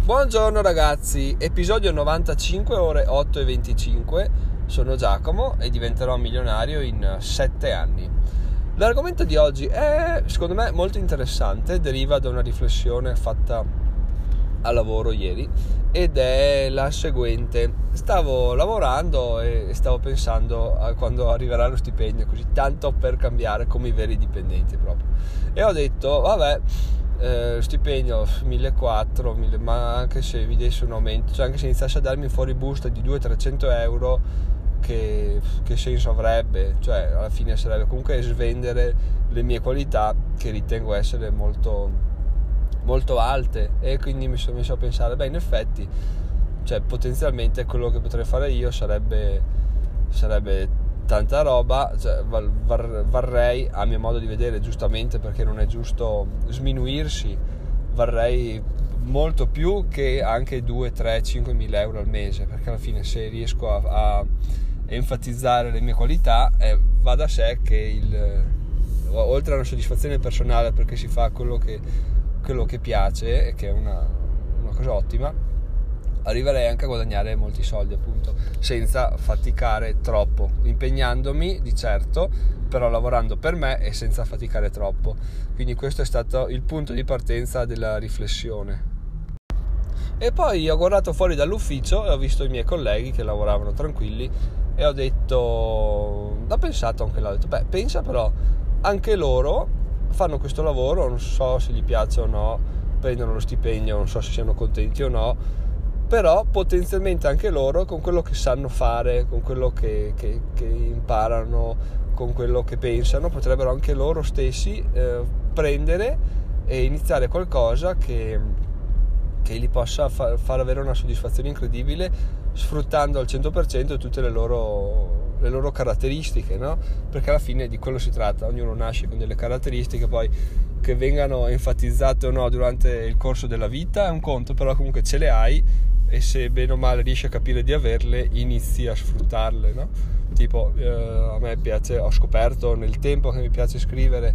Buongiorno ragazzi, episodio 95 ore 8:25. Sono Giacomo e diventerò milionario in 7 anni. L'argomento di oggi è secondo me molto interessante, deriva da una riflessione fatta a lavoro ieri ed è la seguente. Stavo lavorando e stavo pensando a quando arriverà lo stipendio, così tanto per cambiare come i veri dipendenti proprio, e ho detto vabbè, stipendio 1.400, ma anche se vi desse un aumento, cioè anche se iniziasse a darmi fuori busta di 200-300 euro, che senso avrebbe? Cioè alla fine sarebbe comunque svendere le mie qualità, che ritengo essere molto molto alte, e quindi mi sono messo a pensare, in effetti, cioè potenzialmente quello che potrei fare io sarebbe tanta roba, cioè, varrei, a mio modo di vedere, giustamente, perché non è giusto sminuirsi, varrei molto più che anche 2, 3, 5 mila euro al mese, perché alla fine se riesco a enfatizzare le mie qualità, va da sé che oltre a una soddisfazione personale perché si fa quello che piace, e che è una cosa ottima, arriverei anche a guadagnare molti soldi, appunto, senza faticare troppo, impegnandomi di certo, però lavorando per me e senza faticare troppo. Quindi questo è stato il punto di partenza della riflessione. E poi ho guardato fuori dall'ufficio e ho visto i miei colleghi che lavoravano tranquilli e ho pensato anche là, ho detto, pensa però, anche loro fanno questo lavoro, non so se gli piace o no, prendono lo stipendio, non so se siano contenti o no, però potenzialmente anche loro, con quello che sanno fare, con quello che imparano, con quello che pensano, potrebbero anche loro stessi prendere e iniziare qualcosa che gli possa far avere una soddisfazione incredibile, sfruttando al 100% tutte le loro caratteristiche, no? Perché alla fine di quello si tratta, ognuno nasce con delle caratteristiche, poi che vengano enfatizzate o no durante il corso della vita è un conto, però comunque ce le hai, e se bene o male riesci a capire di averle, inizi a sfruttarle, no? Tipo, a me piace, ho scoperto nel tempo che mi piace scrivere,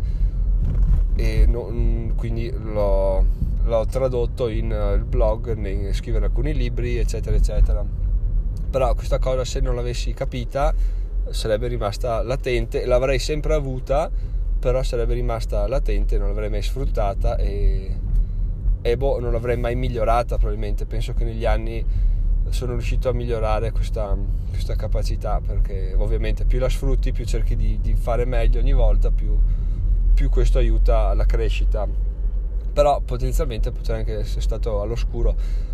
e quindi l'ho tradotto in blog, scrivere alcuni libri, eccetera eccetera. Però questa cosa, se non l'avessi capita, sarebbe rimasta latente, l'avrei sempre avuta, però sarebbe rimasta latente, non l'avrei mai sfruttata e non l'avrei mai migliorata probabilmente. Penso che negli anni sono riuscito a migliorare questa capacità, perché ovviamente più la sfrutti, più cerchi di fare meglio ogni volta, più questo aiuta alla crescita. Però potenzialmente potrei anche essere stato all'oscuro,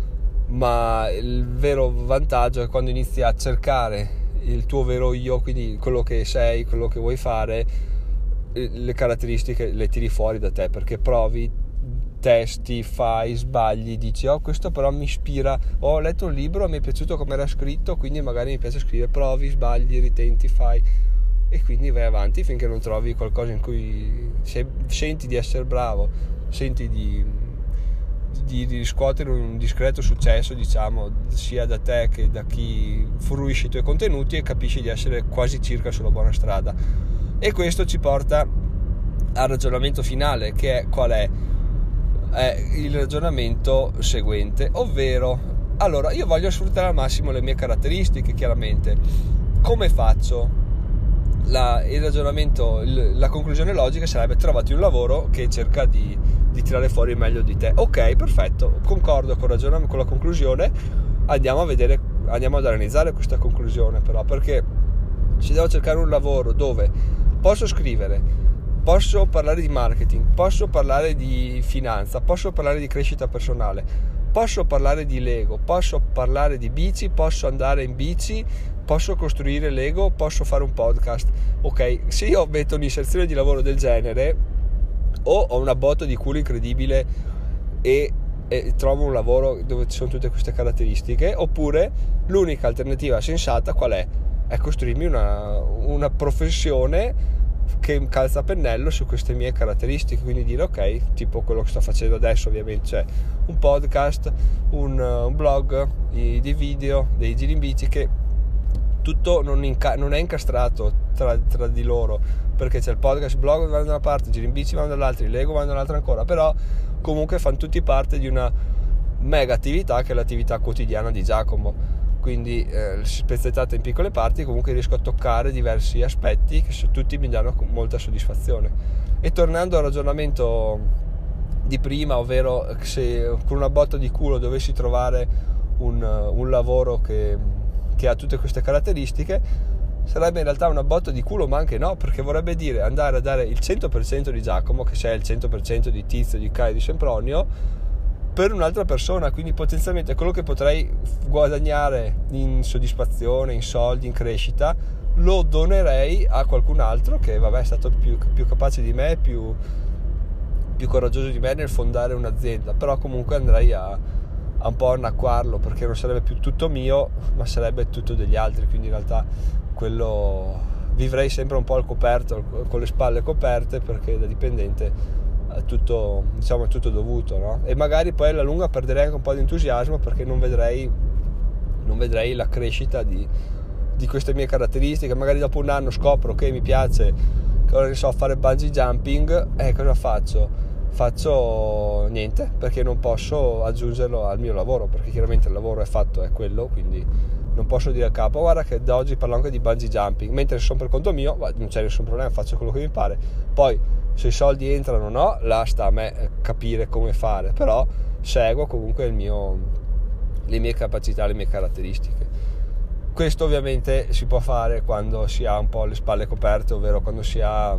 ma il vero vantaggio è quando inizi a cercare il tuo vero io, quindi quello che sei, quello che vuoi fare, le caratteristiche le tiri fuori da te, perché provi, testi, fai, sbagli, dici questo però mi ispira, ho letto un libro, mi è piaciuto come era scritto, quindi magari mi piace scrivere, provi, sbagli, ritenti, fai, e quindi vai avanti finché non trovi qualcosa in cui senti di essere bravo, senti di riscuotere un discreto successo, diciamo, sia da te che da chi fruisce i tuoi contenuti, e capisci di essere quasi circa sulla buona strada. E questo ci porta al ragionamento finale, che è qual è? È il ragionamento seguente, ovvero, allora, io voglio sfruttare al massimo le mie caratteristiche, chiaramente. Come faccio? Il ragionamento, la conclusione logica sarebbe: trovati un lavoro che cerca di tirare fuori il meglio di te. Ok, perfetto, concordo con la conclusione. Andiamo ad analizzare questa conclusione, però, perché se devo cercare un lavoro dove posso scrivere, posso parlare di marketing, posso parlare di finanza, posso parlare di crescita personale, posso parlare di Lego, posso parlare di bici, posso andare in bici, posso costruire Lego, posso fare un podcast. Ok, se io metto un'inserzione di lavoro del genere, o ho una botta di culo incredibile e trovo un lavoro dove ci sono tutte queste caratteristiche, oppure l'unica alternativa sensata qual è? È costruirmi una professione che calza a pennello su queste mie caratteristiche, quindi dire ok, tipo quello che sto facendo adesso, ovviamente, cioè un podcast, un blog, dei video, dei giri in bici, che tutto non è incastrato tra di loro, perché c'è il podcast, il blog vanno da una parte, i giri in bici vanno dall'altra, il Lego vanno dall'altra ancora, però comunque fanno tutti parte di mega attività che è l'attività quotidiana di Giacomo. Quindi spezzettata in piccole parti, comunque riesco a toccare diversi aspetti che tutti mi danno molta soddisfazione. E tornando al ragionamento di prima, ovvero se con una botta di culo dovessi trovare un lavoro che ha tutte queste caratteristiche, sarebbe in realtà una botta di culo, ma anche no, perché vorrebbe dire andare a dare il 100% di Giacomo, che c'è il 100% di Tizio, di Caio, di Sempronio, per un'altra persona. Quindi potenzialmente quello che potrei guadagnare in soddisfazione, in soldi, in crescita, lo donerei a qualcun altro che è stato più capace di me, più coraggioso di me nel fondare un'azienda. Però comunque andrei a un po' annacquarlo, perché non sarebbe più tutto mio, ma sarebbe tutto degli altri. Quindi in realtà quello vivrei sempre un po' al coperto, con le spalle coperte, perché da dipendente è tutto dovuto, no? E magari poi alla lunga perderei anche un po' di entusiasmo, perché non vedrei la crescita di queste mie caratteristiche. Magari dopo un anno scopro che mi piace, fare bungee jumping, cosa faccio niente, perché non posso aggiungerlo al mio lavoro, perché chiaramente il lavoro è fatto, è quello, quindi non posso dire al capo guarda che da oggi parlo anche di bungee jumping, mentre se sono per conto mio non c'è nessun problema, faccio quello che mi pare. Poi se i soldi entrano o no, là sta a me capire come fare, però seguo comunque le mie capacità, le mie caratteristiche. Questo ovviamente si può fare quando si ha un po' le spalle coperte, ovvero quando si ha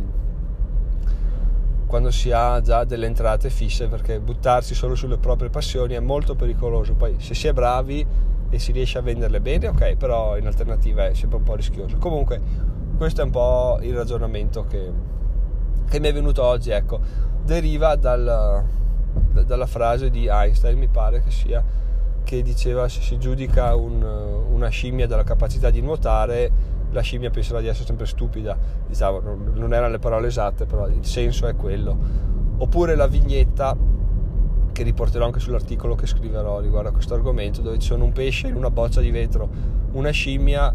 già delle entrate fisse, perché buttarsi solo sulle proprie passioni è molto pericoloso. Poi se si è bravi e si riesce a venderle bene, ok, però in alternativa è sempre un po' rischioso. Comunque questo è un po' il ragionamento che mi è venuto oggi, ecco. Deriva dalla frase di Einstein, mi pare che sia, che diceva: se si giudica una scimmia dalla capacità di nuotare, la scimmia penserà di essere sempre stupida. Diciamo, non erano le parole esatte, però il senso è quello. Oppure la vignetta, che riporterò anche sull'articolo che scriverò riguardo a questo argomento, dove ci sono un pesce in una boccia di vetro, una scimmia,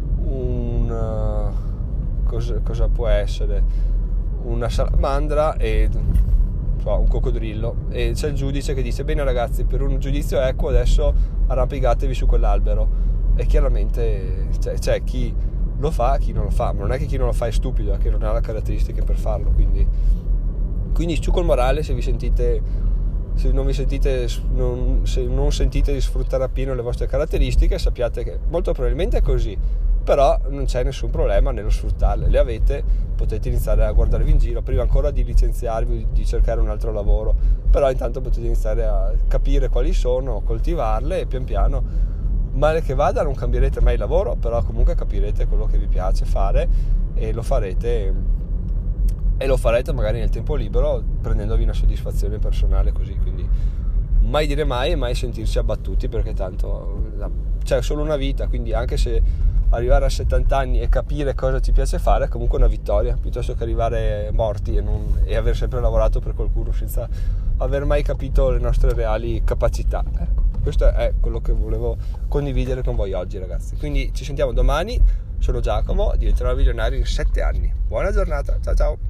cosa può essere, una salamandra e un coccodrillo, e c'è il giudice che dice: bene ragazzi, per un giudizio equo adesso arrampicatevi su quell'albero. E chiaramente c'è chi lo fa, chi non lo fa, ma non è che chi non lo fa è stupido, è che non ha le caratteristiche per farlo. Quindi su col morale, se non sentite di sfruttare appieno le vostre caratteristiche, sappiate che molto probabilmente è così, però non c'è nessun problema nello sfruttarle. Le avete, potete iniziare a guardarvi in giro prima ancora di licenziarvi, di cercare un altro lavoro, però intanto potete iniziare a capire quali sono, coltivarle, e pian piano, male che vada, non cambierete mai il lavoro, però comunque capirete quello che vi piace fare e lo farete magari nel tempo libero, prendendovi una soddisfazione personale così. Quindi mai dire mai e mai sentirsi abbattuti, perché tanto c'è solo una vita, quindi anche se arrivare a 70 anni e capire cosa ci piace fare è comunque una vittoria, piuttosto che arrivare morti e aver sempre lavorato per qualcuno senza aver mai capito le nostre reali capacità. Ecco, questo è quello che volevo condividere con voi oggi, ragazzi. Quindi ci sentiamo domani. Sono Giacomo, diventerò milionario in 7 anni. Buona giornata, ciao ciao.